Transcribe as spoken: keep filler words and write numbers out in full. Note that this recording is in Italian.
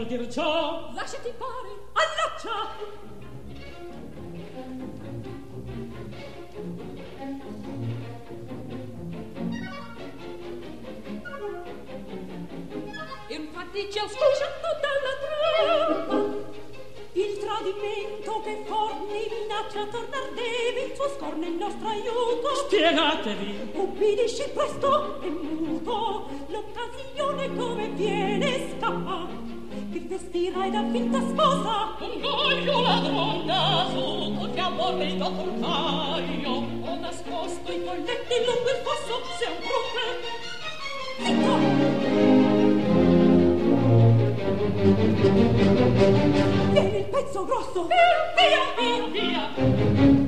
vuol dir ciò? Lasciati fare, allaccia! Infatti ci ho scocciato dalla troppa. Il tradimento che forni minaccia tornar deve, il suo scorno è il nostro aiuto. Spiegatevi. Ubbidisci presto e muto, l'occasione come viene scappa. Che vestirai da finta sposa. Un goglio ladrona, su che aborrido portaio. Ho nascosto i colletti lungo il fosso, se un truppe. Zitto! Vieni il pezzo grosso! Via, via, via, via!